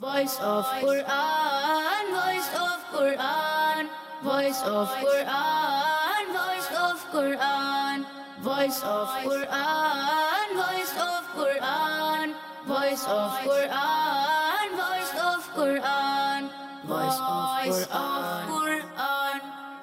Voice of Quran, voice of Quran, voice of Quran, voice of Quran, voice of Quran, voice of Quran, voice of Quran, voice of Quran, voice of Quran.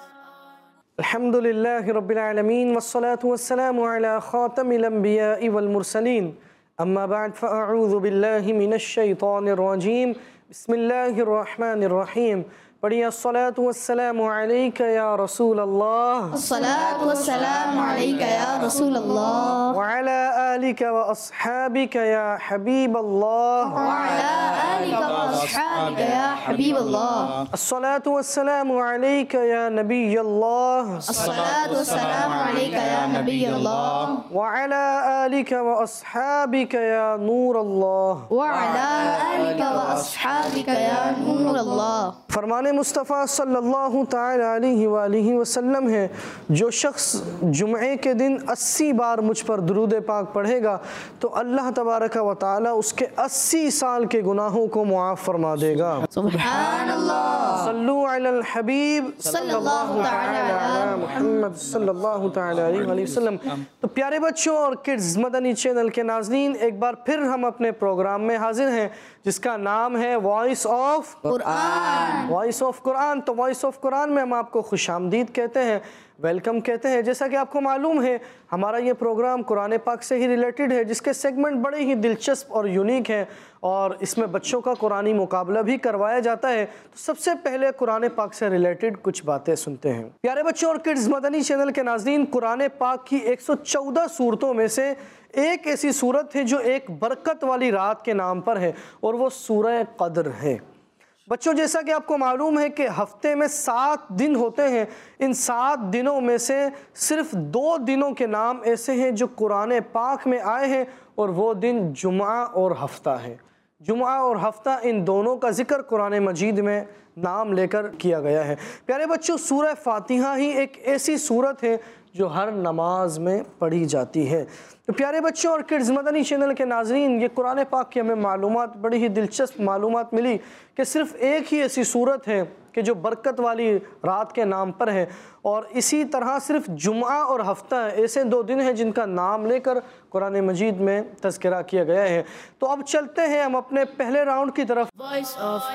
Alhamdulillahi Rabbil Alameen, wassalatu wassalamu ala khatamil anbiya'i wal mursaleen. Amma ba'd, fa'a'udhu billahi minash shaytanir rajeem. Bismillahir rahmanir rahim. پڑھیے الصلاة والسلام علیکہ یا رسول اللہ، الصلاة والسلام علیکہ یا رسول اللہ، وعلی آلک واصحابک یا حبیب اللہ، وعلی آلک واصحابک یا حبیب اللہ، الصلاة والسلام علیکہ یا نبی اللہ، الصلاة والسلام علیکہ یا نبی اللہ، وعلی آلک واصحابک یا نور اللہ، وعلی آلک واصحابک یا نور اللہ۔ فرمان مصطفیٰ صلی اللہ تعالی علیہ وآلہ وسلم ہے، جو شخص جمعے کے دن 80 بار مجھ پر درود پاک پڑھے گا تو اللہ تبارک و تعالی اس کے 80 سال کے گناہوں کو معاف فرما دے گا۔ سبحان اللہ، صلو علی الحبیب صلی اللہ تعالی علی محمد صلی اللہ تعالی علیہ وآلہ وسلم۔ تو پیارے بچوں اور کڈز مدنی چینل کے ناظرین، ایک بار پھر ہم اپنے پروگرام میں حاضر ہیں جس کا نام ہے voice of Quran. Voice of Quran. تو وائس آف قرآن میں ہم آپ کو خوش آمدید کہتے ہیں، ویلکم کہتے ہیں۔ جیسا کہ آپ کو معلوم ہے ہمارا یہ پروگرام قرآن پاک سے ہی ریلیٹڈ ہے، جس کے سیگمنٹ بڑے ہی دلچسپ اور یونیک ہیں، اور اس میں بچوں کا قرآنی مقابلہ بھی کروایا جاتا ہے۔ تو سب سے پہلے قرآن پاک سے ریلیٹڈ کچھ باتیں سنتے ہیں۔ پیارے بچوں اور کڈز مدنی چینل کے ناظرین، قرآن پاک کی 114 سورتوں میں سے ایک ایسی سورت ہے جو ایک برکت والی رات کے نام پر ہے، اور وہ سورہ قدر ہے۔ بچوں، جیسا کہ آپ کو معلوم ہے کہ ہفتے میں 7 دن ہوتے ہیں، ان 7 دنوں میں سے صرف 2 دنوں کے نام ایسے ہیں جو قرآن پاک میں آئے ہیں، اور وہ دن جمعہ اور ہفتہ ہے۔ جمعہ اور ہفتہ، ان دونوں کا ذکر قرآن مجید میں نام لے کر کیا گیا ہے۔ پیارے بچوں، سورہ فاتحہ ہی ایک ایسی سورت ہے جو ہر نماز میں پڑھی جاتی ہے۔ تو پیارے بچوں اور کڈز مدنی چینل کے ناظرین، یہ قرآن پاک کی ہمیں معلومات، بڑی ہی دلچسپ معلومات ملی کہ صرف ایک ہی ایسی سورت ہے کہ جو برکت والی رات کے نام پر ہے، اور اسی طرح صرف جمعہ اور ہفتہ ایسے 2 دن ہیں جن کا نام لے کر قرآن مجید میں تذکرہ کیا گیا ہے۔ تو اب چلتے ہیں ہم اپنے پہلے راؤنڈ کی طرف۔ Voice of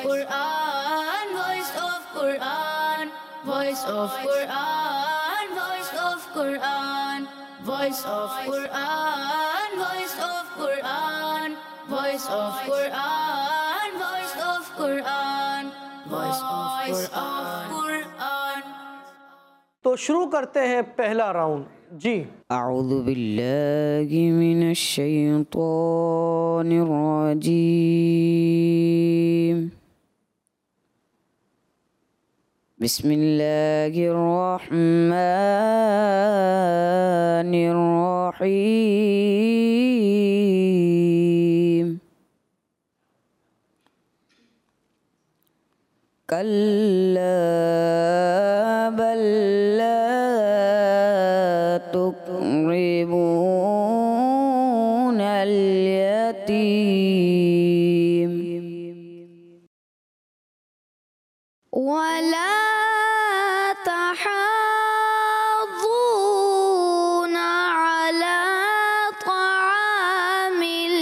Quran, voice of Quran, voice of Quran, voice of Quran, voice of Quran, voice of Quran, voice of Quran, voice of Quran, voice of Quran. تو شروع کرتے ہیں پہلا راؤنڈ۔ جی، اعوذ باللہ من الشیطان الرجیم، بسم اللہ الرحمن الرحیم، کلا بل لا تکرمون الیتیم ولا تحاضون على طعام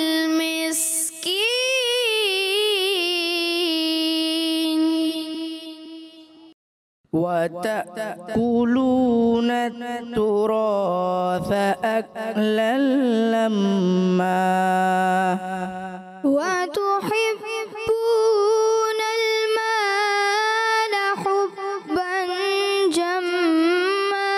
المسكين وتأكلون التراث أكلا لما وتحبون المال حبا جما۔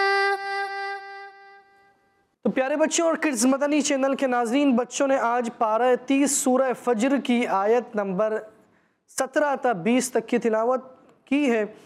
تو پیارے بچوں اور کڈز مدنی چینل کے ناظرین، بچوں نے آج پارہ 30 سورہ فجر کی آیت نمبر 17 تا 20 تک کی تلاوت کی ہے۔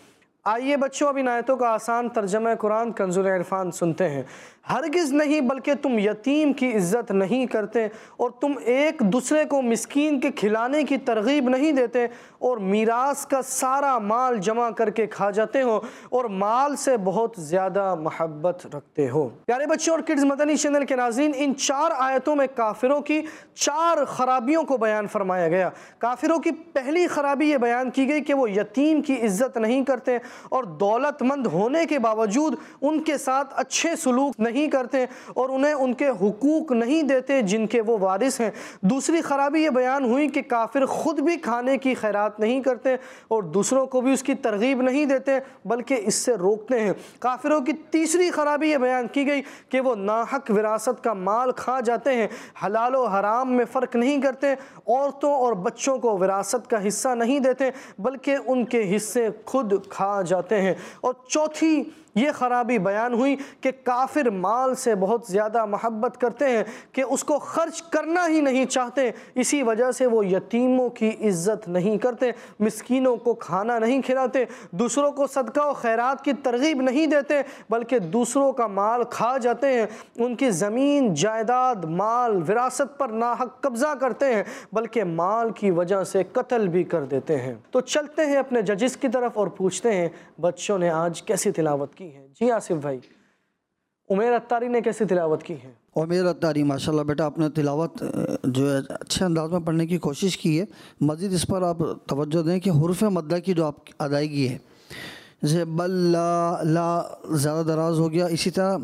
آئیے بچوں اب ان آیتوں کا آسان ترجمہ قرآن کنز العرفان سنتے ہیں۔ ہرگز نہیں بلکہ تم یتیم کی عزت نہیں کرتے اور تم ایک دوسرے کو مسکین کے کھلانے کی ترغیب نہیں دیتے اور میراث کا سارا مال جمع کر کے کھا جاتے ہو اور مال سے بہت زیادہ محبت رکھتے ہو۔ پیارے بچوں اور کڈز مدنی چینل کے ناظرین، ان 4 آیتوں میں کافروں کی 4 خرابیوں کو بیان فرمایا گیا۔ کافروں کی پہلی خرابی یہ بیان کی گئی کہ وہ یتیم کی عزت نہیں کرتے اور دولت مند ہونے کے باوجود ان کے ساتھ اچھے سلوک نہیں کرتے اور انہیں ان کے حقوق نہیں دیتے جن کے وہ وارث ہیں۔ دوسری خرابی یہ بیان ہوئی کہ کافر خود بھی کھانے کی خیرات نہیں کرتے اور دوسروں کو بھی اس کی ترغیب نہیں دیتے بلکہ اس سے روکتے ہیں۔ کافروں کی تیسری خرابی یہ بیان کی گئی کہ وہ ناحق وراثت کا مال کھا جاتے ہیں، حلال و حرام میں فرق نہیں کرتے، عورتوں اور بچوں کو وراثت کا حصہ نہیں دیتے بلکہ ان کے حصے خود کھا جاتے ہیں۔ اور چوتھی یہ خرابی بیان ہوئی کہ کافر مال سے بہت زیادہ محبت کرتے ہیں کہ اس کو خرچ کرنا ہی نہیں چاہتے، اسی وجہ سے وہ یتیموں کی عزت نہیں کرتے، مسکینوں کو کھانا نہیں کھلاتے، دوسروں کو صدقہ و خیرات کی ترغیب نہیں دیتے بلکہ دوسروں کا مال کھا جاتے ہیں، ان کی زمین جائیداد مال وراثت پر ناحق قبضہ کرتے ہیں بلکہ مال کی وجہ سے قتل بھی کر دیتے ہیں۔ تو چلتے ہیں اپنے ججز کی طرف اور پوچھتے ہیں بچوں نے آج کیسی تلاوت کی ہے؟ جی آصف بھائی، عمیر اتاری نے کیسی تلاوت کی ہے؟ عمیر اتاری ماشاءاللہ بیٹا آپ نے تلاوت جو ہے اچھے انداز میں پڑھنے کی کوشش کی ہے۔ مزید اس پر آپ توجہ دیں کہ حروف مدہ کی جو آپ کی ادائیگی ہے، جیسے بل لا زیادہ دراز ہو گیا، اسی طرح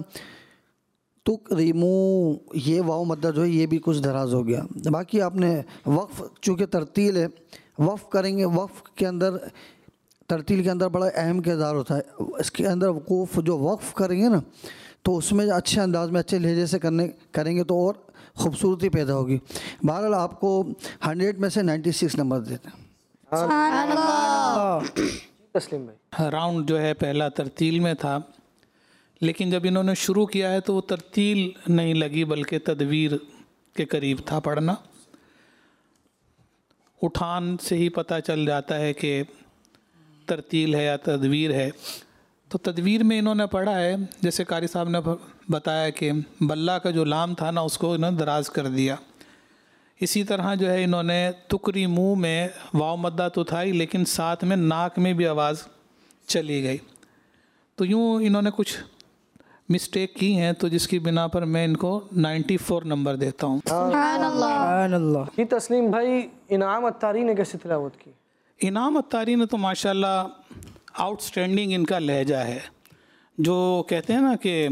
تکریمو یہ واو مدہ جو ہے یہ بھی کچھ دراز ہو گیا۔ باقی آپ نے وقف چونکہ ترتیل ہے، وقف کریں گے، وقف کے اندر ترتیل کے اندر بڑا اہم کردار ہوتا ہے۔ اس کے اندر وقوف جو وقف کریں گے نا تو اس میں اچھے انداز میں اچھے لہجے سے کریں گے تو اور خوبصورتی پیدا ہوگی۔ بہرحال آپ کو 100 میں سے 96 نمبر دیتے ہیں۔ سبحان اللہ۔ تسلیم بھائی، راؤنڈ جو ہے پہلا ترتیل میں تھا، لیکن جب انہوں نے شروع کیا ہے تو وہ ترتیل نہیں لگی بلکہ تدویر کے قریب تھا پڑھنا۔ اٹھان سے ہی پتہ چل جاتا ہے کہ ترتیل ہے یا تدویر ہے۔ تو تدویر میں انہوں نے پڑھا ہے، جیسے قاری صاحب نے بتایا کہ بلّہ کا جو لام تھا نا اس کو انہوں نے دراز کر دیا۔ اسی طرح جو ہے انہوں نے تکری منہ میں واو مدہ تو تھا ہی لیکن ساتھ میں ناک میں بھی آواز چلی گئی، تو یوں انہوں نے کچھ مسٹیک کی ہیں، تو جس کی بنا پر میں ان کو 94 نمبر دیتا ہوں۔ سبحان اللہ۔ سبحان اللہ۔ جی تسلیم بھائی، انعام اتاری نے کیسی تلاوت کی؟ انعام اتاری نے تو ماشاءاللہ آؤٹ سٹینڈنگ ان کا لہجہ ہے، جو کہتے ہیں نا کہ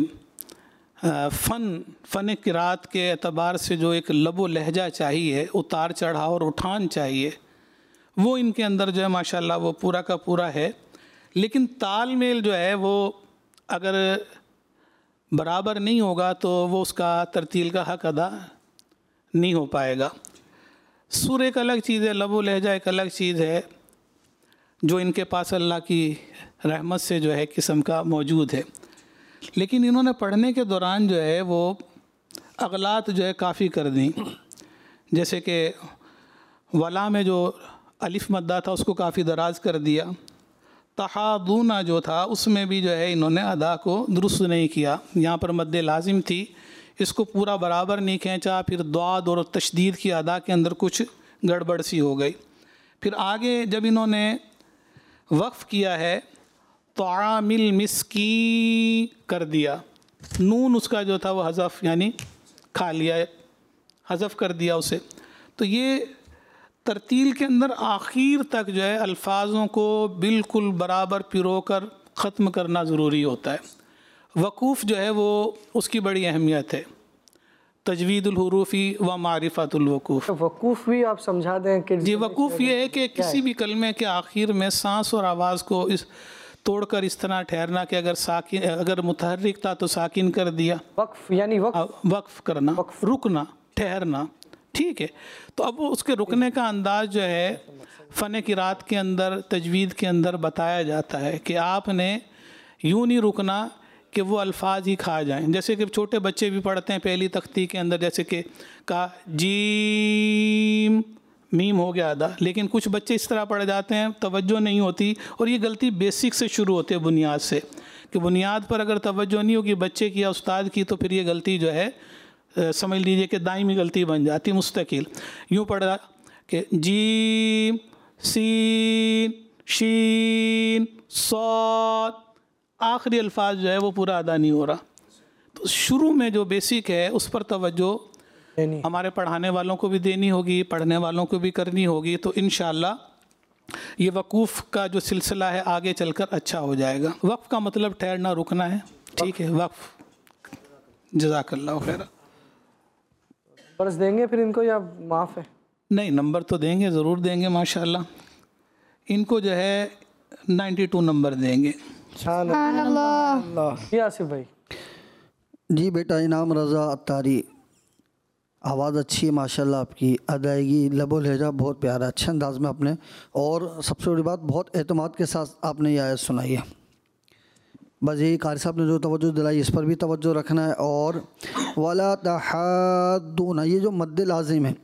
فن قرات کے اعتبار سے جو ایک لب و لہجہ چاہیے، اتار چڑھاؤ اور اٹھان چاہیے، وہ ان کے اندر جو ہے ماشاءاللہ وہ پورا کا پورا ہے۔ لیکن تال میل جو ہے وہ اگر برابر نہیں ہوگا تو وہ اس کا ترتیل کا حق ادا نہیں ہو پائے گا۔ سر ایک الگ چیز ہے، لب و لہجہ ایک الگ چیز ہے، جو ان کے پاس اللہ کی رحمت سے جو ہے قسم کا موجود ہے۔ لیکن انہوں نے پڑھنے کے دوران جو ہے وہ اغلاط جو ہے کافی کر دیں، جیسے کہ ولا میں جو الف مدہ تھا اس کو کافی دراز کر دیا، تحادونہ جو تھا اس میں بھی جو ہے انہوں نے ادا کو درست نہیں کیا، یہاں پر مد لازم تھی، اس کو پورا برابر نہیں کھینچا، پھر ضاد اور تشدید کی ادا کے اندر کچھ گڑبڑ سی ہو گئی۔ پھر آگے جب انہوں نے وقف کیا ہے طعام المسکین کر دیا، نون اس کا جو تھا وہ حذف یعنی کھا لیا، حذف کر دیا اسے، تو یہ ترتیل کے اندر آخر تک جو ہے الفاظوں کو بالکل برابر پیرو کر ختم کرنا ضروری ہوتا ہے۔ وقوف جو ہے وہ اس کی بڑی اہمیت ہے، تجوید الحروفی و معرفت الوقوف۔ وقوف بھی آپ سمجھا دیں کہ جی، وقوف یہ ہے کہ کسی بھی کلمے کے آخر میں سانس اور آواز کو توڑ کر اس طرح ٹھہرنا کہ اگر متحرک تھا تو ساکن کر دیا، وقف یعنی وقف کرنا، رکنا، ٹھہرنا، ٹھیک ہے۔ تو اب اس کے رکنے کا انداز جو ہے فن قرات کے اندر تجوید کے اندر بتایا جاتا ہے کہ آپ نے یوں نہیں رکنا کہ وہ الفاظ ہی کھا جائیں، جیسے کہ چھوٹے بچے بھی پڑھتے ہیں پہلی تختی کے اندر، جیسے کہ کا جیم میم ہو گیا ادا. لیکن کچھ بچے اس طرح پڑھ جاتے ہیں, توجہ نہیں ہوتی, اور یہ غلطی بیسک سے شروع ہوتی ہے, بنیاد سے, کہ بنیاد پر اگر توجہ نہیں ہوگی بچے کی یا استاد کی تو پھر یہ غلطی جو ہے سمجھ لیجئے کہ دائمی غلطی بن جاتی مستقل. یوں پڑھ رہا کہ جیم سین شین صاد, آخری الفاظ جو ہے وہ پورا ادا نہیں ہو رہا. تو شروع میں جو بیسک ہے اس پر توجہ ہمارے پڑھانے والوں کو بھی دینی ہوگی, پڑھنے والوں کو بھی کرنی ہوگی, تو انشاءاللہ یہ وقوف کا جو سلسلہ ہے آگے چل کر اچھا ہو جائے گا. وقف کا مطلب ٹھہرنا, رکنا ہے, ٹھیک ہے, وقف. جزاک اللہ خیر. برس دیں گے پھر ان کو یا معاف ہے؟ نہیں, نمبر تو دیں گے, ضرور دیں گے ماشاءاللہ. ان کو جو ہے 92 نمبر دیں گے. سبحان اللہ. یہ آصف بھائی. جی بیٹا انعام رضا اتاری, آواز اچھی ہے ماشاءاللہ, آپ کی ادائیگی لب و لہجہ بہت پیارا, اچھے انداز میں آپ نے, اور سب سے بڑی بات بہت اعتماد کے ساتھ آپ نے یہ آیت سنائی ہے. بس یہی قاری صاحب نے جو توجہ دلائی اس پر بھی توجہ رکھنا ہے. اور وَلَا تَحَادُّونَ, یہ جو مد لازم ہے,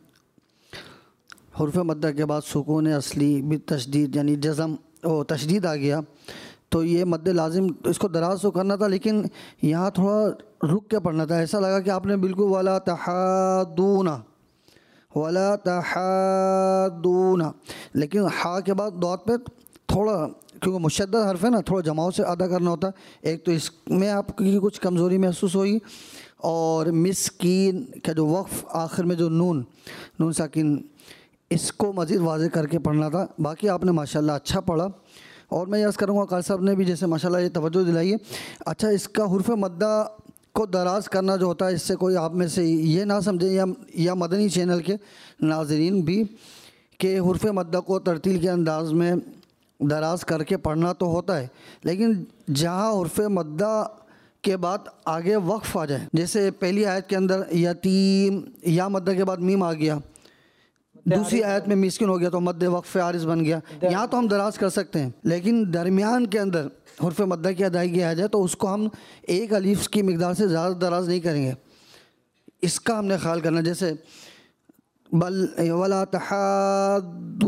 حرف مدہ کے بعد سکون اصلی بالتشدید یعنی جزم او تشدید آ گیا, تو یہ مد لازم اس کو دراز تو کرنا تھا, لیکن یہاں تھوڑا رک کے پڑھنا تھا. ایسا لگا کہ آپ نے بالکل وَلَا تَحَادُّونَ وَلَا تَحَادُّونَ, لیکن ہا کے بعد دوت پہ تھوڑا, کیونکہ مشدد حرف ہے نا, تھوڑا جماؤ سے ادا کرنا ہوتا ہے. ایک تو اس میں آپ کی کچھ کمزوری محسوس ہوئی, اور مسکین کا جو وقف آخر میں جو نون ساکن, اس کو مزید واضح کر کے پڑھنا تھا. باقی آپ نے ماشاءاللہ اچھا پڑھا, اور میں یاد کروں گا قاری صاحب نے بھی جیسے ماشاءاللہ یہ توجہ دلائی ہے. اچھا, اس کا حرف مدہ کو دراز کرنا جو ہوتا ہے, اس سے کوئی آپ میں سے یہ نہ سمجھیں یا مدنی چینل کے ناظرین بھی, کہ حرف مدہ کو ترتیل کے انداز میں دراز کر کے پڑھنا تو ہوتا ہے, لیکن جہاں حرف مدہ کے بعد آگے وقف آ جائے, جیسے پہلی آیت کے اندر یتیم, یا مدہ کے بعد میم آ گیا, دوسری آیت میں مسکن ہو گیا تو مد وقف عارض بن گیا, یہاں تو ہم دراز کر سکتے ہیں, لیکن درمیان کے اندر حرف مدہ کی ادائیگی آ جائے تو اس کو ہم ایک الف کی مقدار سے زیادہ دراز نہیں کریں گے. اس کا ہم نے خیال کرنا, جیسے بل ولا تحادون,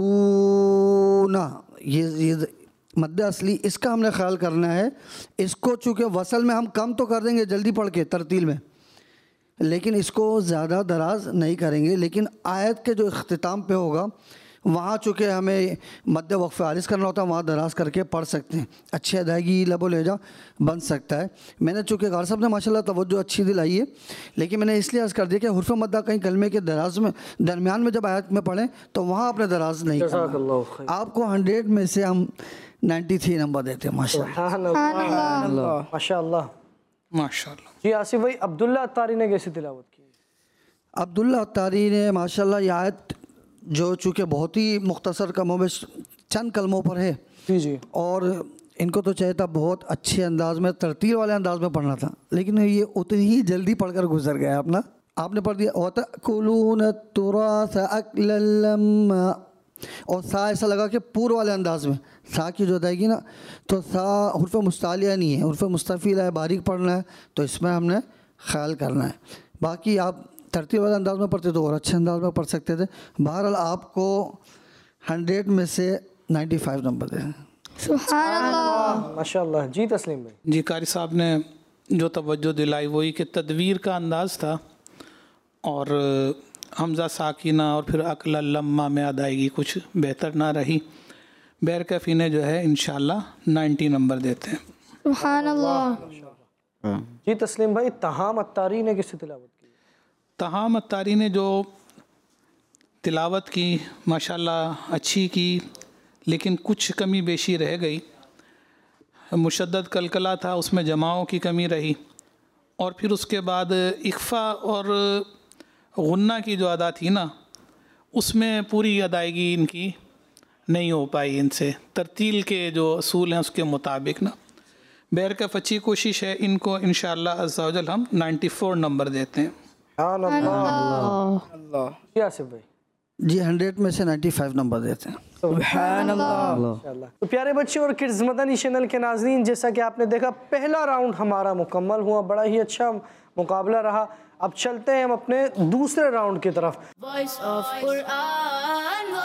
یہ مد اصلی, اس کا ہم نے خیال کرنا ہے. اس کو چونکہ وصل میں ہم کم تو کر دیں گے جلدی پڑھ کے ترتیل میں, لیکن اس کو زیادہ دراز نہیں کریں گے. لیکن آیت کے جو اختتام پہ ہوگا وہاں چونکہ ہمیں مد وقف عارض کرنا ہوتا ہے, وہاں دراز کر کے پڑھ سکتے ہیں, اچھی ادائیگی لب و لہجہ بن سکتا ہے. میں نے چونکہ قاری صاحب نے ماشاءاللہ توجہ اچھی دلائی ہے, لیکن میں نے اس لیے عرض کر دیا کہ حرف مدہ کہیں کلمے کے دراز میں درمیان میں جب آیت میں پڑھیں تو وہاں آپ نے دراز نہیں کرنا. آپ کو 100 میں سے ہم 93 نمبر دیتے ہیں ماشاءاللہ. ماشاءاللہ ماشاءاللہ. جی آصف بھائی, عبداللہ اتاری نے کیسی تلاوت کی؟ عبداللہ اتاری نے ماشاءاللہ یہ آیت جو چونکہ بہت ہی مختصر کم و بیش چند کلموں پر ہے, جی, اور ان کو تو چاہیے تھا بہت اچھے انداز میں, ترتیل والے انداز میں پڑھنا تھا, لیکن یہ اتنی ہی جلدی پڑھ کر گزر گیا اپنا. آپ نے پڑھ دیا وَتَأْكُلُونَ التُّرَاثَ أَكْلًا لَمًّا, اور سا ایسا لگا کہ پور والے انداز میں, سا کی جو ادائیگی نا, تو سا حرف مستعلیہ نہیں ہے, حرف مستفیلہ ہے, باریک پڑھنا ہے, تو اس میں ہم نے خیال کرنا ہے. باقی آپ ترتیب والے انداز میں پڑھتے تو اور اچھے انداز میں پڑھ سکتے تھے. بہرحال آپ کو 100 میں سے 95 نمبر دیں. سبحان اللہ. ماشاءاللہ. جی تسلیم بھائی. جی قاری صاحب نے جو توجہ دلائی وہی کہ تدویر کا انداز تھا, اور حمزہ ساکینہ اور پھر عقل لمہ میں ادائیگی کچھ بہتر نہ رہی. بیرکفی نے جو ہے انشاءاللہ 90 نمبر دیتے ہیں. سبحان اللہ. جی تسلیم بھائی, تہام اتاری نے کیسی تلاوت کی؟ تہام اتاری نے جو تلاوت کی ماشاءاللہ اچھی کی, لیکن کچھ کمی بیشی رہ گئی. مشدد کلکلہ تھا, اس میں جماؤں کی کمی رہی, اور پھر اس کے بعد اخفا اور غنہ کی جو ادا تھی نا, اس میں پوری ادائیگی ان کی نہیں ہو پائی ان سے, ترتیل کے جو اصول ہیں اس کے مطابق نا. بیرکف اچھی کوشش ہے, ان کو انشاءاللہ عز و جل ہم 94 نمبر دیتے ہیں. اللہ. جی آصف بھائی. جی 100 میں سے 95 نمبر دیتے ہیں. سبحان اللہ. تو پیارے بچے اور کڈز مدنی چینل کے ناظرین, جیسا کہ آپ نے دیکھا پہلا راؤنڈ ہمارا مکمل ہوا, بڑا ہی اچھا مقابلہ رہا. اب چلتے ہیں ہم اپنے دوسرے راؤنڈ کی طرف. Voice of Quran,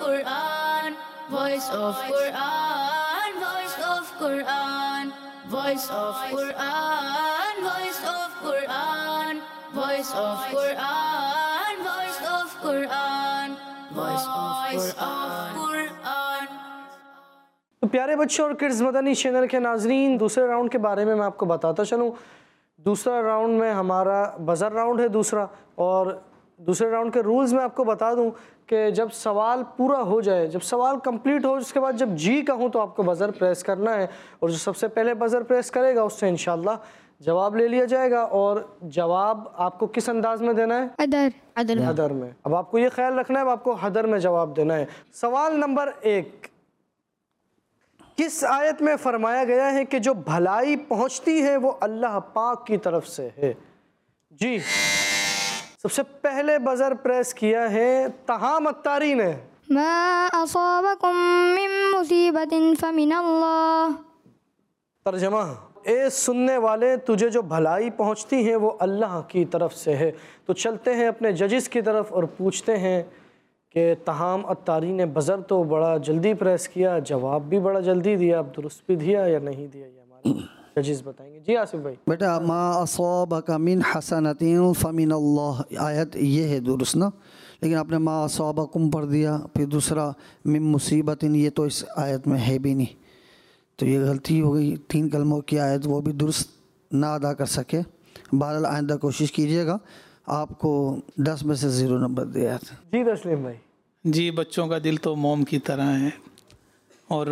Quran, voice of Quran, voice of Quran, voice of Quran, voice of Quran, voice of Quran, voice of Quran, voice of Quran. تو پیارے بچوں اور کڈز مدنی چینل کے ناظرین، دوسرے راؤنڈ کے بارے میں آپ کو بتاتا چلوں. دوسرا راؤنڈ میں ہمارا بزر راؤنڈ ہے دوسرا، اور دوسرے راؤنڈ کے رولز میں آپ کو بتا دوں کہ جب سوال پورا ہو جائے، جب سوال کمپلیٹ ہو، اس کے بعد جب جی کہوں تو آپ کو بزر پریس کرنا ہے، اور جو سب سے پہلے بزر پریس کرے گا اس سے انشاءاللہ جواب لے لیا جائے گا. اور جواب آپ کو کس انداز میں دینا ہے؟ حدر میں. اب آپ کو یہ خیال رکھنا ہے اب آپ کو حدر میں جواب دینا ہے. سوال نمبر 1، کس آیت میں فرمایا گیا ہے کہ جو بھلائی پہنچتی ہے وہ اللہ پاک کی طرف سے ہے؟ جی سب سے پہلے بزر پریس کیا ہے تہام اتاری نے. ما اصابکم من مصیبت فمن اللہ. ترجمہ، اے سننے والے تجھے جو بھلائی پہنچتی ہیں وہ اللہ کی طرف سے ہے. تو چلتے ہیں اپنے ججز کی طرف اور پوچھتے ہیں کہ تہام اتاری نے بزر تو بڑا جلدی پریس کیا، جواب بھی بڑا جلدی دیا، اب درست بھی دیا یا نہیں دیا، یہ ہمارے ججز بتائیں گے. جی آصف بھائی. بیٹا ما اصابک من حسنۃ فمن اللہ، آیت یہ ہے درست نا، لیکن آپ نے ما اصابکم پڑھ دیا، پھر دوسرا من مصیبت، یہ تو اس آیت میں ہے بھی نہیں، تو یہ غلطی ہو گئی. 3 کلموں کی آیت وہ بھی درست نہ ادا کر سکے. بہرحال آئندہ کوشش کیجئے گا. آپ کو 10 میں سے 0 نمبر دیا تھا. جی تسلیم بھائی. جی بچوں کا دل تو موم کی طرح ہے اور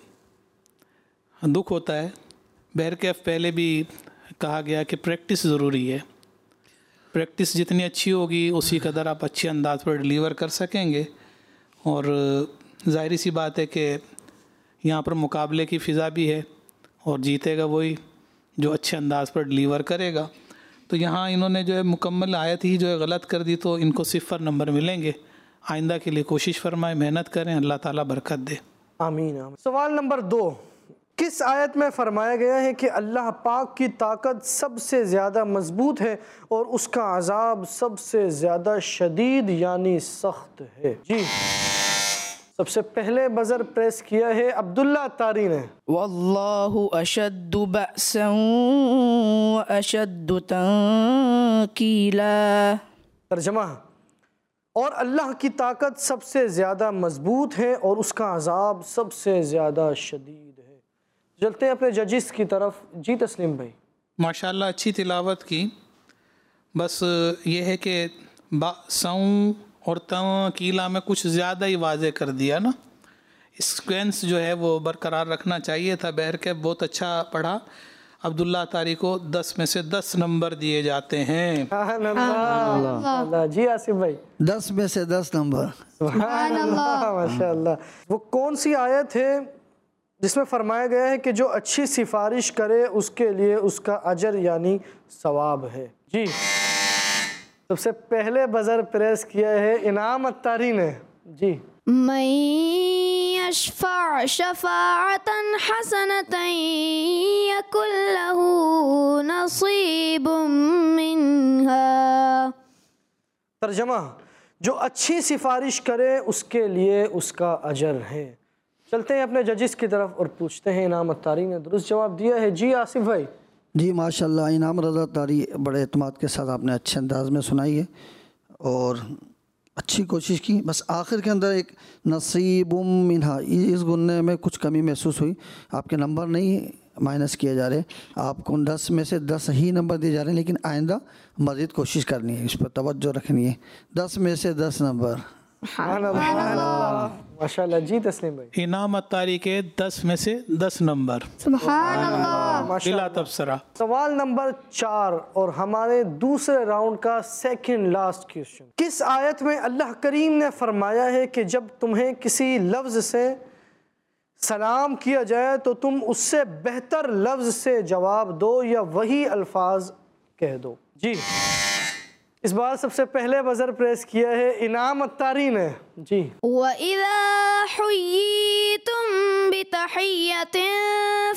دکھ ہوتا ہے. بہرکیف پہلے بھی کہا گیا کہ پریکٹس ضروری ہے. پریکٹس جتنی اچھی ہوگی اسی قدر آپ اچھے انداز پر ڈیلیور کر سکیں گے. اور ظاہری سی بات ہے کہ یہاں پر مقابلے کی فضا بھی ہے اور جیتے گا وہی جو اچھے انداز پر ڈیلیور کرے گا. تو یہاں انہوں نے جو ہے مکمل آیت ہی جو ہے غلط کر دی، تو ان کو 0 نمبر ملیں گے. آئندہ کے لیے کوشش فرمائیں، محنت کریں، اللہ تعالیٰ برکت دے. آمین. سوال نمبر 2، کس آیت میں فرمایا گیا ہے کہ اللہ پاک کی طاقت سب سے زیادہ مضبوط ہے اور اس کا عذاب سب سے زیادہ شدید یعنی سخت ہے؟ جی سب سے پہلے بزر پریس کیا ہے عبداللہ تاری نے. واللہ اشد بأسا واشد تنکیلا. ترجمہ، اور اللہ کی طاقت سب سے زیادہ مضبوط ہے اور اس کا عذاب سب سے زیادہ شدید ہے. چلتے ہیں اپنے ججز کی طرف. جی تسلیم بھائی. ماشاءاللہ اچھی تلاوت کی. بس یہ ہے کہ با سوں اور تنکیلا میں کچھ زیادہ ہی واضح کر دیا نا. سیکوینس جو ہے وہ برقرار رکھنا چاہیے تھا. بہرکیف بہت اچھا پڑھا. عبداللہ تاری کو 10 میں سے 10 نمبر دیے جاتے ہیں. سبحان اللہ. جی آصف بھائی. 10 میں سے 10 نمبر. سبحان اللہ. ماشاءاللہ. وہ کون سی آیت ہے جس میں فرمایا گیا ہے کہ جو اچھی سفارش کرے اس کے لیے اس کا اجر یعنی ثواب ہے؟ جی سب سے پہلے بزر پریس کیا ہے انعام اتاری نے. جی من یشفع شفاعتا حسنتا یکن له نصیب منها. ترجمہ، جو اچھی سفارش کرے اس کے لیے اس کا اجر ہے. چلتے ہیں اپنے ججز کی طرف اور پوچھتے ہیں انعام اتاری نے درست جواب دیا ہے. جی آصف بھائی. جی ماشاءاللہ انعام رضا تاری بڑے اعتماد کے ساتھ آپ نے اچھے انداز میں سنائی ہے اور اچھی کوشش کی. بس آخر کے اندر ایک نصیب منہا، اس گننے میں کچھ کمی محسوس ہوئی. آپ کے نمبر نہیں مائنس کیے جا رہے، آپ کو 10 میں سے 10 ہی نمبر دیے جا رہے ہیں، لیکن آئندہ مزید کوشش کرنی ہے، اس پر توجہ رکھنی ہے. 10 میں سے 10 نمبر. ماشاءاللہ. جی تسلیم بھائی. انعام اتاری کے 10 میں سے 10 نمبر. سبحان اللہ. بلا تبصرہ. سوال نمبر 4 اور ہمارے دوسرے راؤنڈ کا سیکنڈ لاسٹ کوسچن. کس آیت میں اللہ کریم نے فرمایا ہے کہ جب تمہیں کسی لفظ سے سلام کیا جائے تو تم اس سے بہتر لفظ سے جواب دو یا وہی الفاظ کہہ دو؟ جی اس بار سب سے پہلے بزر پریس کیا ہے انعام اتاری نے. جی وَإِذَا حُيِّيتُم بِتَحِيَّةٍ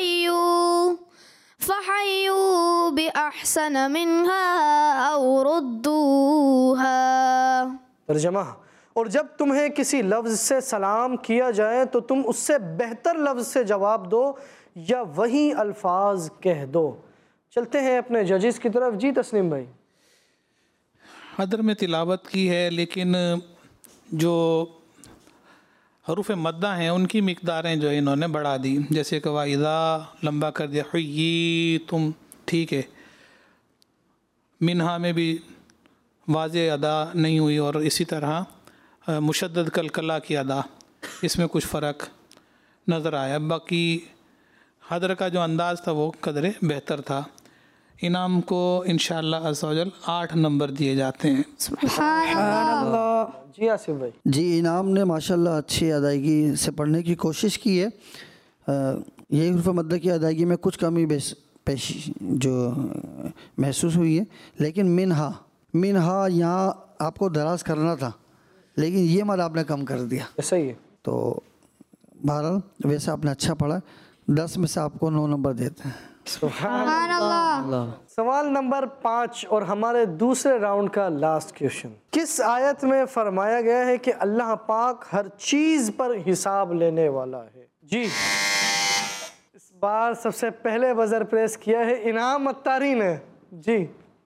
فَحَيُّوا بِأَحْسَنَ مِنْهَا أَوْ رُدُّوهَا. ترجمہ، اور جب تمہیں کسی لفظ سے سلام کیا جائے تو تم اس سے بہتر لفظ سے جواب دو یا وہی الفاظ کہہ دو۔ چلتے ہیں اپنے ججز کی طرف۔ جی تسلیم بھائی۔ حدر میں تلاوت کی ہے، لیکن جو حروف مدہ ہیں ان کی مقداریں جو انہوں نے بڑھا دی، جیسے کہ وَإِذَا لمبا کر دیا، حُيِّيتُم، ٹھیک ہے۔ منہا میں بھی واضح ادا نہیں ہوئی، اور اسی طرح مشدد کلکلہ کی ادا، اس میں کچھ فرق نظر آیا۔ باقی حدر کا جو انداز تھا وہ قدر بہتر تھا۔ انعام کو انشاءاللہ عز و جل 8 نمبر دیے جاتے ہیں۔ سبحان اللہ۔ جی آصف بھائی۔ جی انعام نے ماشاءاللہ اچھی ادائیگی سے پڑھنے کی کوشش کی ہے۔ یہی حروف مدہ کی ادائیگی میں کچھ کمی پیش جو محسوس ہوئی ہے، لیکن منہا یہاں آپ کو دراز کرنا تھا، لیکن یہ مد آپ نے کم کر دیا۔ صحیح ہے۔ تو بہرحال ویسے آپ نے اچھا پڑھا، 10 میں سے آپ کو 9 نمبر دیتے ہیں۔ سبحان اللہ۔ سوال نمبر 5 اور ہمارے دوسرے راؤنڈ کا لاسٹ کویشچن۔ کس آیت میں فرمایا گیا ہے کہ اللہ پاک ہر چیز پر حساب لینے والا ہے؟ جی اس بار سب سے پہلے بزر پریس کیا ہے انعام اتاری نے۔ جی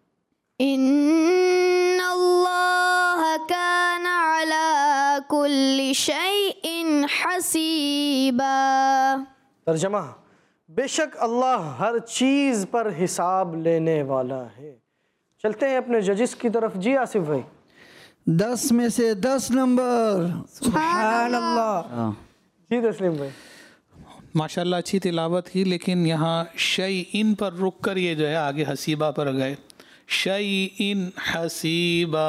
ان اللہ کان علی کل شیء حسیبا۔ ترجمہ، بے شک اللہ ہر چیز پر حساب لینے والا ہے۔ چلتے ہیں اپنے ججز کی طرف۔ جی آصف بھائی۔ 10 میں سے 10 نمبر۔ سبحان اللہ۔ جی تسلیم بھائی۔ ماشاءاللہ اچھی تلاوت کی، لیکن یہاں شیئن پر رک کر یہ جو ہے آگے حسیبہ پر گئے۔ شیئن حسیبہ،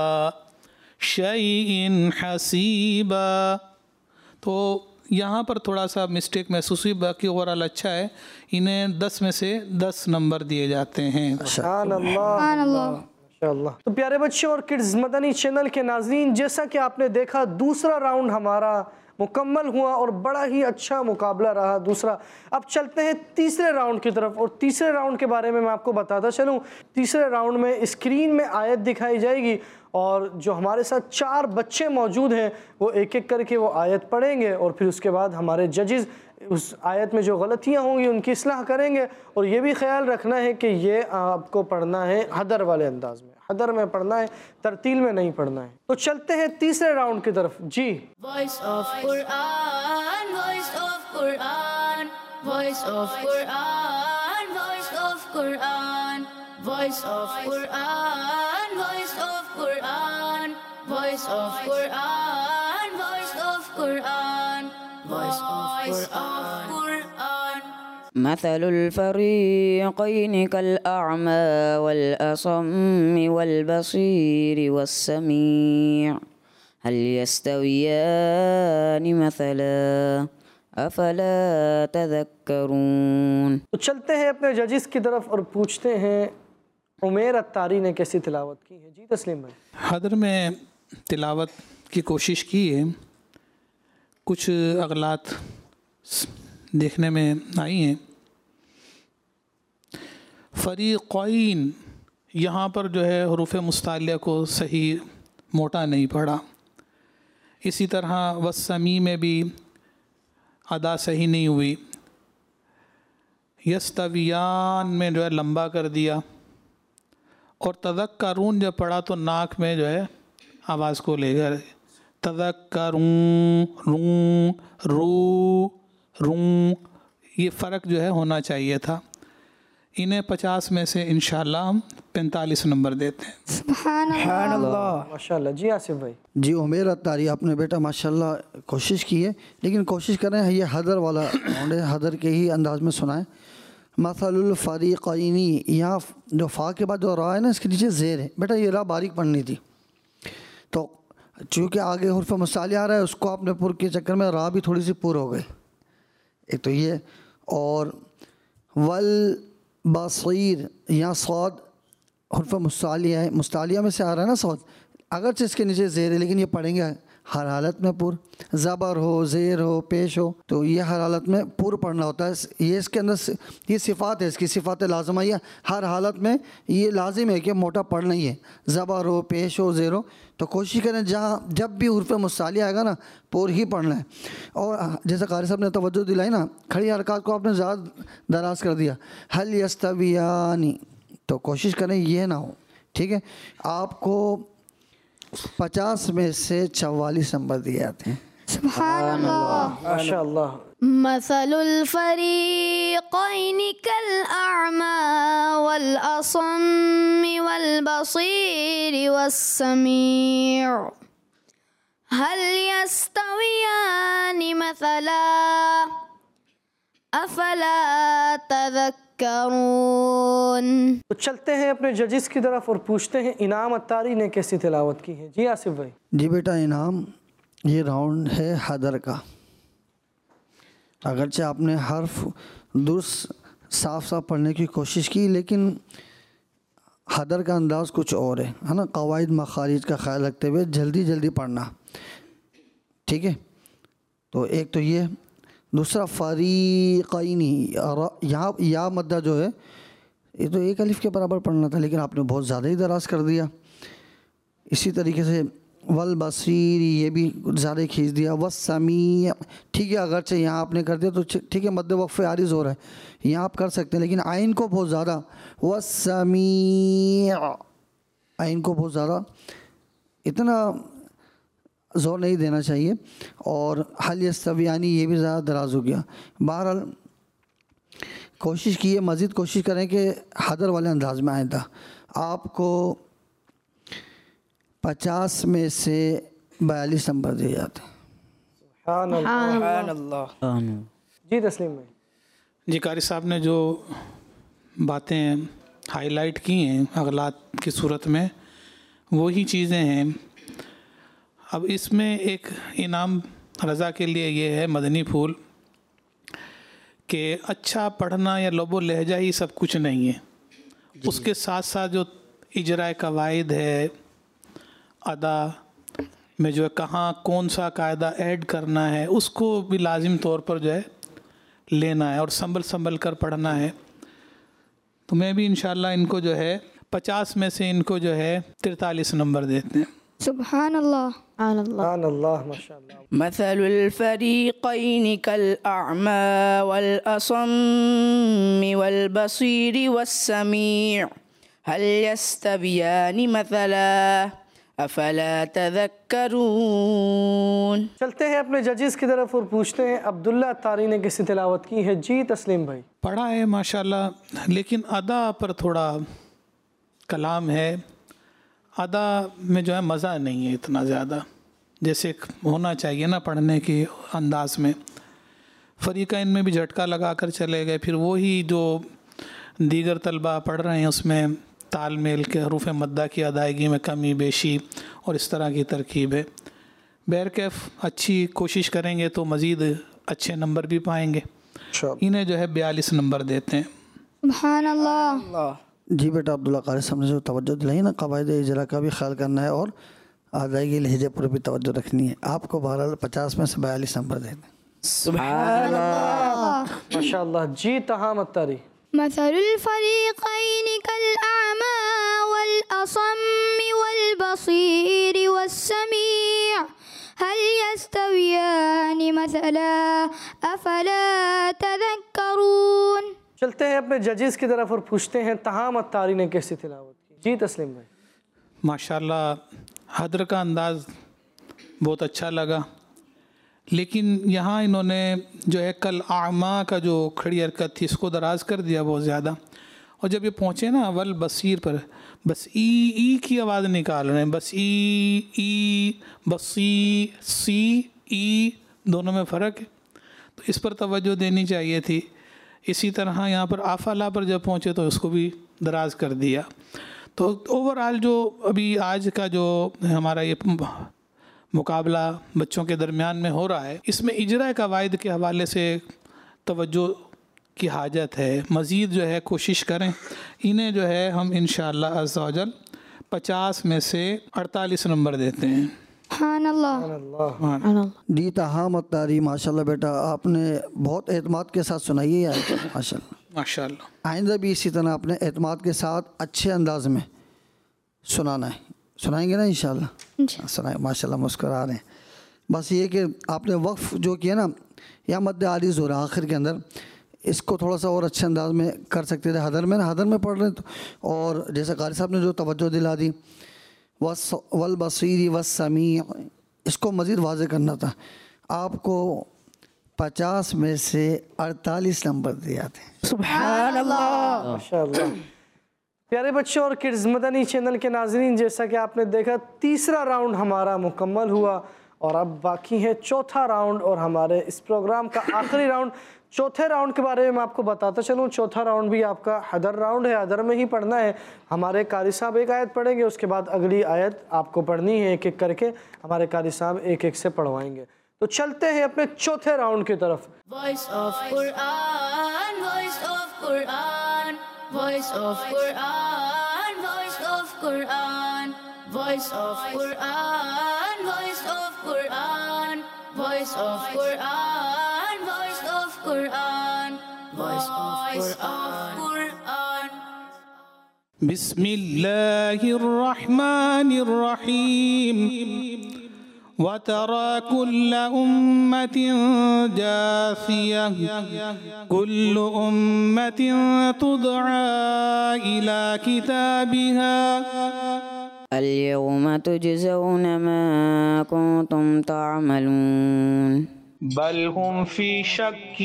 شیئن حسیبہ، تو یہاں پر تھوڑا سا مسٹیک محسوس ہوئی، باقی اوورال اچھا ہے۔ انہیں 10 میں سے 10 نمبر دیے جاتے ہیں۔ سبحان اللہ، ماشاءاللہ۔ تو پیارے بچوں اور کڈز مدنی چینل کے ناظرین، جیسا کہ آپ نے دیکھا دوسرا راؤنڈ ہمارا مکمل ہوا اور بڑا ہی اچھا مقابلہ رہا دوسرا۔ اب چلتے ہیں تیسرے راؤنڈ کی طرف، اور تیسرے راؤنڈ کے بارے میں آپ کو بتاتا چلوں۔ تیسرے راؤنڈ میں اسکرین میں آیت دکھائی جائے گی، اور جو ہمارے ساتھ 4 بچے موجود ہیں وہ ایک ایک کر کے وہ آیت پڑھیں گے، اور پھر اس کے بعد ہمارے ججز اس آیت میں جو غلطیاں ہوں گی ان کی اصلاح کریں گے۔ اور یہ بھی خیال رکھنا ہے کہ یہ آپ کو پڑھنا ہے حدر والے انداز میں، حدر میں پڑھنا ہے، ترتیل میں نہیں پڑھنا ہے۔ تو چلتے ہیں تیسرے راؤنڈ کی طرف۔ جی Voice of Quran, voice of Quran, voice of Quran, voice of Quran, voice of Quran, voice of Quran, voice of Quran, voice of Quran, voice of Quran. مثل الفريقين كالأعمى والأصم والبصير والسميع هل يستويان مثلا أفلا تذكرون۔ تو چلتے ہیں اپنے ججز کی طرف اور پوچھتے ہیں عمیر اتاری نے کیسی تلاوت کی ہے۔ جی تسلیم بھائی۔ حدر میں تلاوت کی کوشش کی ہے، کچھ اغلاط دیکھنے میں آئی ہیں۔ فریقین، یہاں پر جو ہے حروف مستعلیہ کو صحیح موٹا نہیں پڑھا۔ اسی طرح والسمی میں بھی ادا صحیح نہیں ہوئی۔ یستویان میں جو ہے لمبا کر دیا، اور تذکرون جب پڑھا تو ناک میں جو ہے آواز کو لے گئے۔ تذکرون، رون، رو، رون، یہ فرق جو ہے ہونا چاہیے تھا۔ انہیں 50 میں سے انشاءاللہ ہم 45 نمبر دیتے ہیں۔ سبحان اللہ۔ ماشاءاللہ۔ جی آصف بھائی۔ جی عمیر اتاری، آپ نے بیٹا ماشاءاللہ کوشش کی ہے، لیکن کوشش کریں یہ حدر والا راؤنڈ ہے، حدر کے ہی انداز میں سنائیں۔ مثل الفریقینی، یہاں جو فا کے بعد جو را ہے نا اس کے نیچے زیر ہے، بیٹا یہ را باریک پڑھنی تھی، تو چونکہ آگے حرف مستعلیہ آ رہا ہے اس کو آپ نے پر کے چکر میں را بھی تھوڑی سی پر ہو گئی، ایک تو یہ۔ اور والبصیر، یہاں صاد حرف مستعلیہ ہے، مستعلیہ میں سے آ رہا ہے نا صاد، اگرچہ اس کے نیچے زیر ہے لیکن یہ پڑھیں گے ہر حالت میں پر، زبر ہو، زیر ہو، پیش ہو، تو یہ ہر حالت میں پر پڑھنا ہوتا ہے۔ یہ اس کے اندر یہ صفات ہے، اس کی صفات لازمہ یہ ہر حالت میں یہ لازم ہے کہ موٹا پڑھنا ہی ہے، زبر ہو، پیش ہو، زیر ہو۔ تو کوشش کریں جہاں جب بھی حرف مستعلی آئے گا نا پر ہی پڑھنا ہے۔ اور جیسے قاری صاحب نے توجہ دلائی نا، کھڑی حرکات کو آپ نے زیادہ دراز کر دیا، حل یستویانی، تو کوشش کریں یہ نہ ہو، ٹھیک ہے۔ آپ کو 50 میں سے 44 نمبر دیے جاتے ہیں۔ سبحان اللہ۔ ماشاء اللہ۔ مثل الفريقين كالأعمى والأصم والبصير والسميع هل يستويان مثلا أفلا تذكرون۔ تو چلتے ہیں اپنے ججز کی طرف اور پوچھتے ہیں انعام اتاری نے کیسی تلاوت کی ہے۔ جی آصف بھائی۔ جی بیٹا انعام، یہ راؤنڈ ہے حدر کا۔ اگرچہ آپ نے حرف درست صاف صاف پڑھنے کی کوشش کی، لیکن حدر کا انداز کچھ اور ہے نا، قواعد مخارج کا خیال رکھتے ہوئے جلدی جلدی پڑھنا، ٹھیک ہے۔ تو ایک تو یہ، دوسرا فریقینی، یہاں یا مدہ جو ہے یہ تو ایک الف کے برابر پڑھنا تھا، لیکن آپ نے بہت زیادہ ہی دراز کر دیا۔ اسی طریقے سے والبصیر، یہ بھی زیادہ کھینچ دیا۔ والسمیع، ٹھیک ہے، اگرچہ یہاں آپ نے کر دیا تو ٹھیک ہے، مد وقف عارض ہو رہا ہے، یہاں آپ کر سکتے ہیں، لیکن عین کو بہت زیادہ، والسمیع، عین کو بہت زیادہ اتنا زور نہیں دینا چاہیے۔ اور حل یستویانی، یہ بھی زیادہ دراز ہو گیا۔ بہرحال کوشش کیے، مزید کوشش کریں کہ حدر والے انداز میں آئندہ آپ کو 50 میں سے 42 نمبر دیے جاتے ہیں۔ سبحان اللہ۔ سبحان اللہ۔ جی تسلیم بھائی۔ جی قاری صاحب نے جو باتیں ہائی لائٹ کی ہیں اغلاط کی صورت میں، وہی چیزیں ہیں۔ اب اس میں ایک انعام رضا کے لیے یہ ہے مدنی پھول کہ اچھا پڑھنا یا لب و لہجہ ہی سب کچھ نہیں ہے، اس کے ساتھ ساتھ جو اجرائے قواعد ہے، ادا میں جو ہے کہاں کون سا قاعدہ ایڈ کرنا ہے، اس کو بھی لازم طور پر جو ہے لینا ہے اور سنبھل کر پڑھنا ہے۔ تو میں بھی انشاءاللہ ان کو جو ہے 50 میں سے ان کو جو ہے 43 نمبر دیتے ہیں۔ سبحان اللہ۔ سبحان اللہ، ماشاء اللہ۔ مثل الفريقين كالأعمى والأصم والبصير والسميع هل يستويان مثلا أفلا تذكرون۔ چلتے ہیں اپنے ججز کی طرف اور پوچھتے ہیں عبداللہ اتاری نے کیسی تلاوت کی ہے۔ جی تسلیم بھائی۔ پڑھا ہے ماشاءاللہ، لیکن ادا پر تھوڑا کلام ہے۔ ادا میں جو ہے مزہ نہیں ہے اتنا زیادہ جیسے ہونا چاہیے نا پڑھنے کے انداز میں۔ فریقین میں بھی جھٹکا لگا کر چلے گئے، پھر وہی جو دیگر طلبہ پڑھ رہے ہیں اس میں تال میل کے حروف مدہ کی ادائیگی میں کمی بیشی اور اس طرح کی ترکیب ہے۔ بہرکیف اچھی کوشش کریں گے تو مزید اچھے نمبر بھی پائیں گے۔ انہیں جو ہے 42 نمبر دیتے ہیں۔ سبحان اللہ۔ جی بیٹا عبداللہ قاری صاحب نے جو توجہ دلائی نا، قواعد اجرا کا بھی خیال کرنا ہے اور ادائیگی لہجے پر بھی توجہ رکھنی ہے۔ آپ کو بہرحال 50 میں سے 42 نمبر دیتے ہیں۔ سبحان اللہ۔ ماشاء اللہ۔ جی تہام اتاری۔ مثل الفريقين كالأعمى والأصم والبصير والسميع هل يستويان مثلا أفلا تذكرون۔ چلتے ہیں اپنے ججز کی طرف اور پوچھتے ہیں تہام اتاری نے کیسی تلاوت کی۔ جی تسلیم بھائی۔ ماشاءاللہ حدر کا انداز بہت اچھا لگا، لیکن یہاں انہوں نے جو ہے کل اعمیٰ کا جو کھڑی حرکت تھی اس کو دراز کر دیا بہت زیادہ، اور جب یہ پہنچے نا اول بصیر پر، بس ای کی آواز نکال رہے ہیں، بس ای بسی سی ای دونوں میں فرق ہے، تو اس پر توجہ دینی چاہیے تھی۔ اسی طرح یہاں پر افلا پر جب پہنچے تو اس کو بھی دراز کر دیا۔ تو اوورآل جو ابھی آج کا جو ہمارا یہ مقابلہ بچوں کے درمیان میں ہو رہا ہے، اس میں اجرا قواعد کے حوالے سے توجہ کی حاجت ہے، مزید جو ہے کوشش کریں۔ انہیں جو ہے ہم انشاءاللہ عز و جل 50 میں سے 48 نمبر دیتے ہیں۔ سبحان اللہ. اللہ. دی تہام التاری ماشاء اللہ بیٹا آپ نے بہت اعتماد کے ساتھ سنائی ہے ماشاء اللہ. ماشاء اللہ. آئندہ بھی اسی طرح اپنے اعتماد کے ساتھ اچھے انداز میں سنانا ہے. سنائیں گے نا انشاءاللہ؟ سنائیں. ماشاء اللہ مسکرا رہے ہیں. بس یہ کہ آپ نے وقف جو کیا نا یا مد عارض ہو رہا آخر کے اندر، اس کو تھوڑا سا اور اچھے انداز میں کر سکتے تھے. حدر میں پڑھ رہے ہیں اور جیسے قاری صاحب نے جو توجہ دلا دی والبصیر والسمیع، اس کو مزید واضح کرنا تھا. آپ کو 50 میں سے 48 نمبر دیے جاتے ہیں. سبحان اللہ. ماشاء اللہ. پیارے بچوں اور کڈز مدنی چینل کے ناظرین، جیسا کہ آپ نے دیکھا تیسرا راؤنڈ ہمارا مکمل ہوا اور اب باقی ہے چوتھا راؤنڈ اور ہمارے اس پروگرام کا آخری راؤنڈ. چوتھے راؤنڈ کے بارے میں آپ کو بتاتا چلوں. چوتھا راؤنڈ بھی آپ کا حدر راؤنڈ ہے. حدر میں ہی پڑھنا ہے. ہمارے قاری صاحب ایک آیت پڑھیں گے، اس کے بعد اگلی آیت آپ کو پڑھنی ہے ایک ایک کر کے. ہمارے قاری صاحب ایک ایک سے پڑھوائیں گے. تو چلتے ہیں اپنے چوتھے راؤنڈ کی طرف. Voice of Quran, voice of Quran, voice of Quran, voice of Quran, voice of Quran, voice of Quran, voice of Quran, voice of Quran, voice of Quran. بسم اللہ الرحمن الرحیم. وترى كل أمة جاثية كل أمة تدعى إلى كتابها اليوم تجزون ما كنتم تعملون بل هم في شك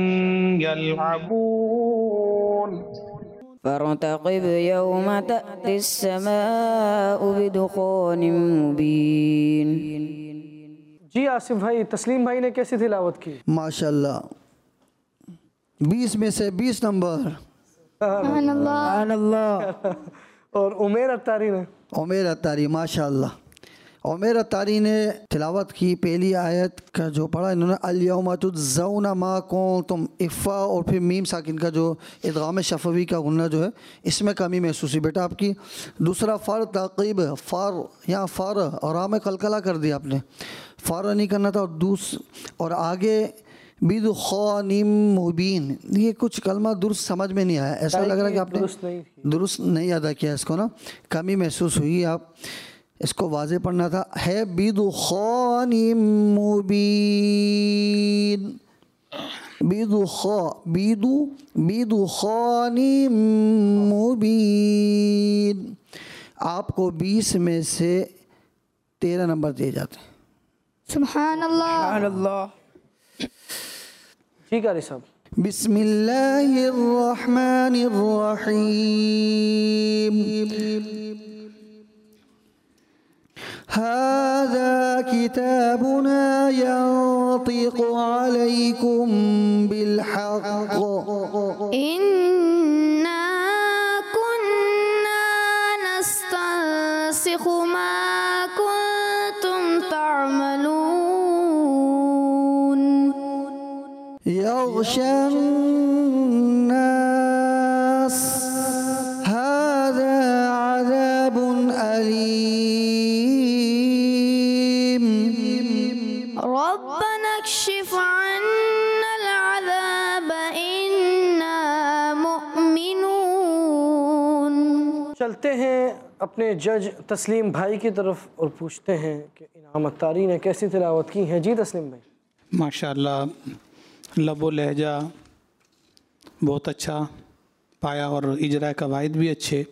يلعبون فارتقب يوم تأتي السماء بدخان مبين. جی آصف بھائی، تسلیم بھائی نے کیسی تلاوت کی؟ ماشاءاللہ 20 میں سے 20 نمبر. سبحان اللہ. سبحان اللہ. اور عمیر اتاری نے؟ عمیر اتاری ماشاءاللہ. عمیر اتاری نے تلاوت کی پہلی آیت کا جو پڑھا انہوں نے الیوم تجزون ما کنتم، افا اور پھر میم ساکن کا جو ادغام شفوی کا غنہ جو ہے اس میں کمی محسوس ہوئی بیٹا آپ کی. دوسرا فر تعقیب، فار یا فار اور راہ میں قلقلہ کر دیا آپ نے، فار نہیں کرنا تھا. اور آگے بدخان مبین، یہ کچھ کلمہ درست سمجھ میں نہیں آیا، ایسا لگ رہا ہے کہ آپ نے درست نہیں ادا کیا اس کو نا، کمی محسوس ہوئی. آپ اس کو واضح پڑھنا تھا. ہے بدخان مبین، بدخان مبین. آپ کو 20 میں سے 13 نمبر دیے جاتے ہیں. سبحان اللہ. سبحان اللہ. جی قاری صاحب. بسم اللہ الرحمن الرحیم. هذا كتابنا ينطق عليكم بالحق إنا كنا نستنسخ ما كنتم تعملون يغشى الناس هذا عذاب أليم ربنا اكشف عنا العذاب إنا مؤمنون. چلتے ہیں اپنے جج تسلیم بھائی کی طرف اور پوچھتے ہیں کہ انعام اتاری نے کیسی تلاوت کی ہے. جی تسلیم بھائی. ماشاءاللہ لب و لہجہ بہت اچھا پایا اور اجراء قواعد بھی اچھے.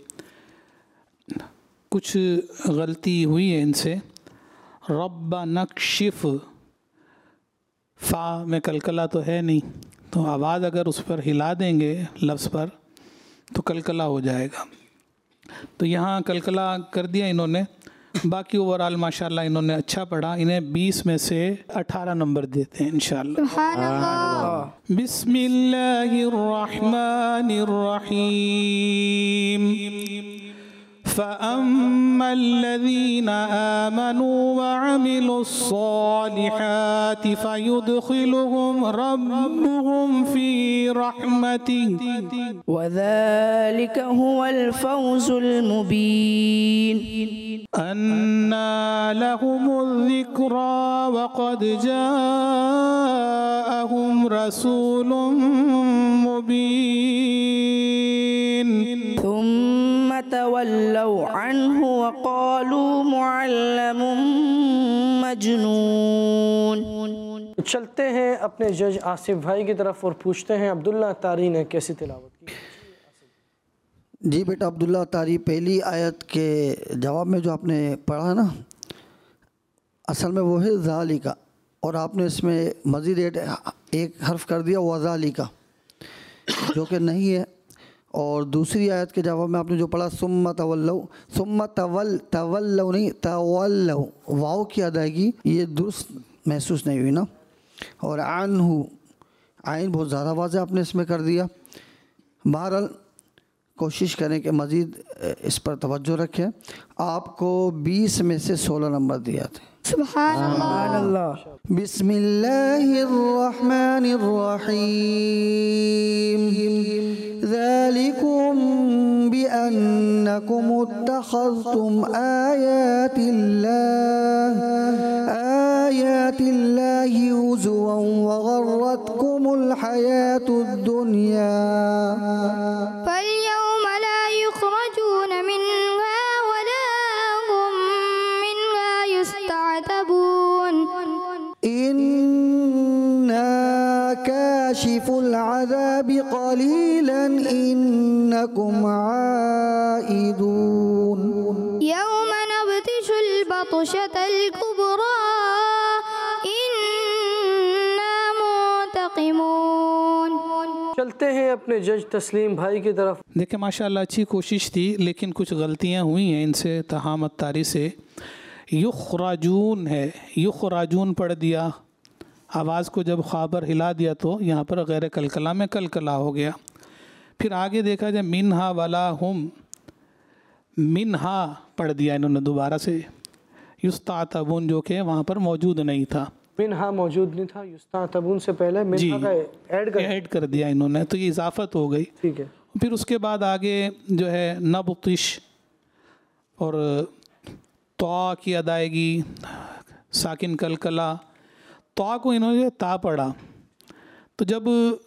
کچھ غلطی ہوئی ہے ان سے. ربنا اکشف، فا میں کلکلہ تو ہے نہیں، تو آواز اگر اس پر ہلا دیں گے لفظ پر تو کلکلہ ہو جائے گا. تو یہاں کلکلہ کر دیا انہوں نے. باقی اوورال ماشاءاللہ انہوں نے اچھا پڑھا. انہیں 20 میں سے 18 نمبر دیتے ہیں انشاءاللہ. سبحان اللہ. بسم اللہ الرحمن الرحیم. فَأَمَّا الَّذِينَ آمَنُوا وَعَمِلُوا الصَّالِحَاتِ فَيُدْخِلُهُمْ رَبُّهُمْ فِي رَحْمَتِهِ وذلك هو الفوز المبين. أَنَّى لَهُمُ الذِّكْرَى وَقَدْ جَاءَهُمْ رَسُولٌ مُبِينٌ ثم تولوا عنه وقالوا معلم مجنون. چلتے ہیں اپنے جج آصف بھائی کی طرف اور پوچھتے ہیں عبداللہ طاری نے کیسی تلاوت کی؟ جی بیٹا عبداللہ طاری، پہلی آیت کے جواب میں جو آپ نے پڑھا نا، اصل میں وہ ہے ذالکا، اور آپ نے اس میں مزید ایک حرف کر دیا وذالکا، جو کہ نہیں ہے. اور دوسری آیت کے جواب میں آپ نے جو پڑھا ثم تولوا، تولوا نہیں تولوا، واو کی ادائیگی یہ درست محسوس نہیں ہوئی نا. اور عنہ، عین بہت زیادہ واضح آپ نے اس میں کر دیا. بہرحال کوشش کریں کہ مزید اس پر توجہ رکھیں. آپ کو 20 میں سے 16 نمبر دیا تھے. سبحان اللہ. بسم اللہ الرحمن الرحیم. ذالکم بأنکم اتخذتم آیات اللہ ہزوا وغرتکم الحیاة الدنیا فاليوم لا يخرجون منها ولا هم منها يستعتبون إنا كاشف العذاب قليلا إنكم عائدون يوم نبطش البطشة الكبرى إنا منتقمون. چلتے ہیں اپنے جج تسلیم بھائی کی طرف. دیکھیں ماشاءاللہ اچھی کوشش تھی، لیکن کچھ غلطیاں ہوئی ہیں ان سے تہامت طاری سے. یخراجون ہے، یخراجون پڑھ دیا، آواز کو جب خابر ہلا دیا تو یہاں پر غیر کلکلا میں کلکلا ہو گیا. پھر آگے دیکھا جائے منہا ولا ہم، منہا پڑھ دیا انہوں نے دوبارہ سے. یستعتبون جو کہ وہاں پر موجود نہیں تھا، منہا موجود نہیں تھا، یستعتبون سے پہلے منہا کا ایڈ کر دیا انہوں نے، تو یہ اضافت ہو گئی. ٹھیک ہے. پھر اس کے بعد آگے جو ہے نبطش اور طا کی ادائیگی، ساکن کلکلا، طا کو انہوں نے تا پڑھا. تو جب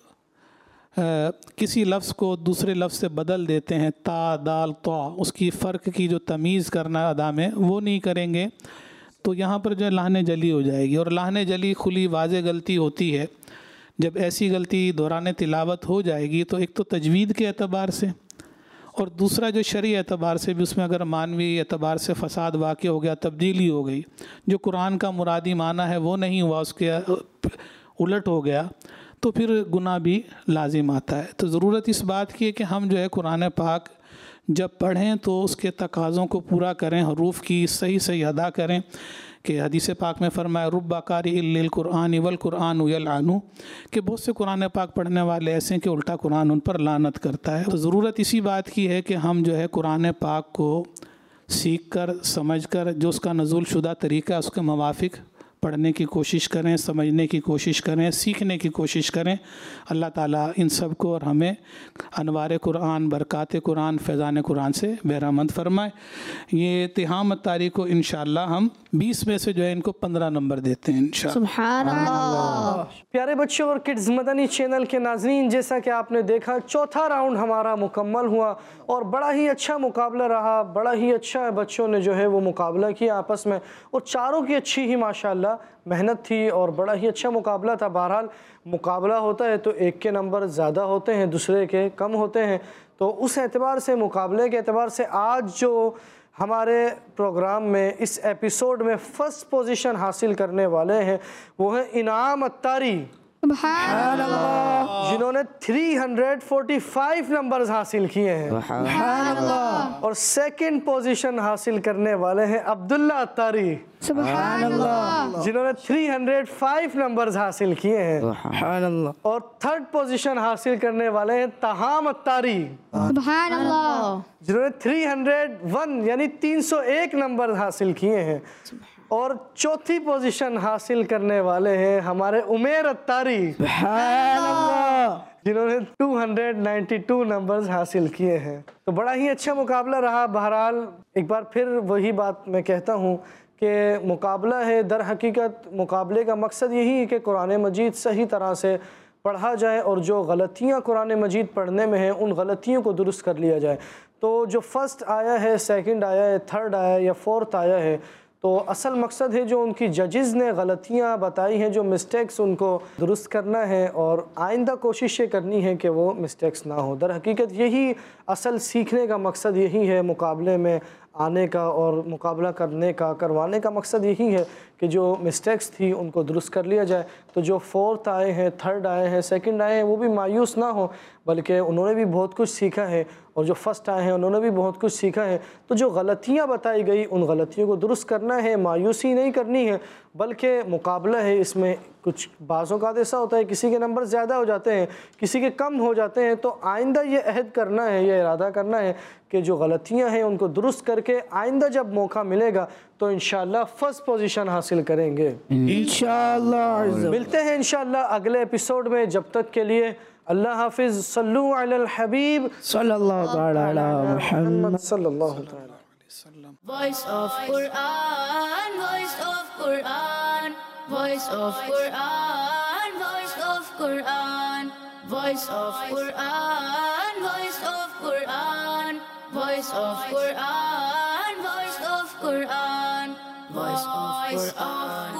کسی لفظ کو دوسرے لفظ سے بدل دیتے ہیں، تا دال طا، اس کی فرق کی جو تمیز کرنا ادا میں وہ نہیں کریں گے تو یہاں پر جو ہے لہن جلی ہو جائے گی. اور لہن جلی کھلی واضح غلطی ہوتی ہے. جب ایسی غلطی دوران تلاوت ہو جائے گی تو ایک تو تجوید کے اعتبار سے اور دوسرا جو شرعی اعتبار سے بھی اس میں اگر معنوی اعتبار سے فساد واقع ہو گیا، تبدیلی ہو گئی، جو قرآن کا مرادی معنی ہے وہ نہیں ہوا، اس کے الٹ ہو گیا، تو پھر گناہ بھی لازم آتا ہے. تو ضرورت اس بات کی ہے کہ ہم جو ہے قرآن پاک جب پڑھیں تو اس کے تقاضوں کو پورا کریں، حروف کی صحیح ادا کریں. کہ حدیث پاک میں فرمایا رب قاری للقرآن والقرآن یلعن، کہ بہت سے قرآن پاک پڑھنے والے ایسے ہیں کہ الٹا قرآن ان پر لعنت کرتا ہے. تو ضرورت اسی بات کی ہے کہ ہم جو ہے قرآن پاک کو سیکھ کر سمجھ کر جو اس کا نزول شدہ طریقہ اس کے موافق پڑھنے کی کوشش کریں، سمجھنے کی کوشش کریں، سیکھنے کی کوشش کریں. اللہ تعالیٰ ان سب کو اور ہمیں انوار قرآن، برکات قرآن، فیضان قرآن سے بہرہ مند فرمائے. یہ تہامت طاری کو انشاءاللہ ہم 20 میں سے جو ہے ان کو 15 نمبر دیتے ہیں انشاءاللہ. سبحان اللہ. پیارے بچوں اور کڈز مدنی چینل کے ناظرین، جیسا کہ آپ نے دیکھا چوتھا راؤنڈ ہمارا مکمل ہوا اور بڑا ہی اچھا مقابلہ رہا. بڑا ہی اچھا بچوں نے جو ہے وہ مقابلہ کیا آپس میں اور چاروں کی اچھی ہی ماشاءاللہ محنت تھی اور بڑا ہی اچھا مقابلہ تھا. بہرحال مقابلہ ہوتا ہے تو ایک کے نمبر زیادہ ہوتے ہیں، دوسرے کے کم ہوتے ہیں. تو اس اعتبار سے، مقابلے کے اعتبار سے آج جو ہمارے پروگرام میں اس ایپیسوڈ میں فرسٹ پوزیشن حاصل کرنے والے ہیں وہ ہیں انعام اتاری. سبحان اللہ جنہوں نے 345 نمبرز حاصل کیے ہیں. سبحان اللہ اور سیکنڈ پوزیشن حاصل کرنے والے ہیں عبداللہ اتاری سبحان اللہ جنہوں نے 305 نمبرز حاصل کیے ہیں. سبحان اللہ اور تھرڈ پوزیشن حاصل کرنے والے ہیں تہام اتاری سبحان اللہ جنہوں نے 301 یعنی 301 نمبر حاصل کیے ہیں. اور چوتھی پوزیشن حاصل کرنے والے ہیں ہمارے عمیر اتاری سبحان اللہ جنہوں نے 292 نمبرز حاصل کیے ہیں. تو بڑا ہی اچھا مقابلہ رہا. بہرحال ایک بار پھر وہی بات میں کہتا ہوں کہ مقابلہ ہے، در حقیقت مقابلے کا مقصد یہی ہے کہ قرآن مجید صحیح طرح سے پڑھا جائے اور جو غلطیاں قرآن مجید پڑھنے میں ہیں ان غلطیوں کو درست کر لیا جائے. تو جو فرسٹ آیا ہے، سیکنڈ آیا ہے، تھرڈ آیا ہے یا فورتھ آیا ہے، تو اصل مقصد ہے جو ان کی ججز نے غلطیاں بتائی ہیں، جو مسٹیکس ان کو درست کرنا ہے اور آئندہ کوشش یہ کرنی ہے کہ وہ مسٹیکس نہ ہو. در حقیقت یہی اصل سیکھنے کا مقصد یہی ہے، مقابلے میں آنے کا اور مقابلہ کروانے کا مقصد یہی ہے کہ جو مسٹیکس تھی ان کو درست کر لیا جائے. تو جو فورتھ آئے ہیں، تھرڈ آئے ہیں، سیکنڈ آئے ہیں، وہ بھی مایوس نہ ہوں، بلکہ انہوں نے بھی بہت کچھ سیکھا ہے. اور جو فرسٹ آئے ہیں انہوں نے بھی بہت کچھ سیکھا ہے. تو جو غلطیاں بتائی گئی ان غلطیوں کو درست کرنا ہے، مایوسی نہیں کرنی ہے، بلکہ مقابلہ ہے. اس میں کچھ بعض اوقات ایسا ہوتا ہے کسی کے نمبر زیادہ ہو جاتے ہیں، کسی کے کم ہو جاتے ہیں. تو آئندہ یہ عہد کرنا ہے، یہ ارادہ کرنا ہے کہ جو غلطیاں ہیں ان کو درست کر کے آئندہ جب موقع ملے گا تو انشاءاللہ فرسٹ پوزیشن حاصل کریں گے انشاءاللہ. ملتے ہیں انشاءاللہ اگلے ایپیسوڈ میں. جب تک کے لیے اللہ حافظ. صلو علی الحبیب صلی اللہ تعالی علی محمد. صلی اللہ تعالی. Voice of Quran, voice of Quran, voice of Quran, voice of Quran, voice of Quran, voice of Quran, voice of Quran, voice of Quran, voice of Quran.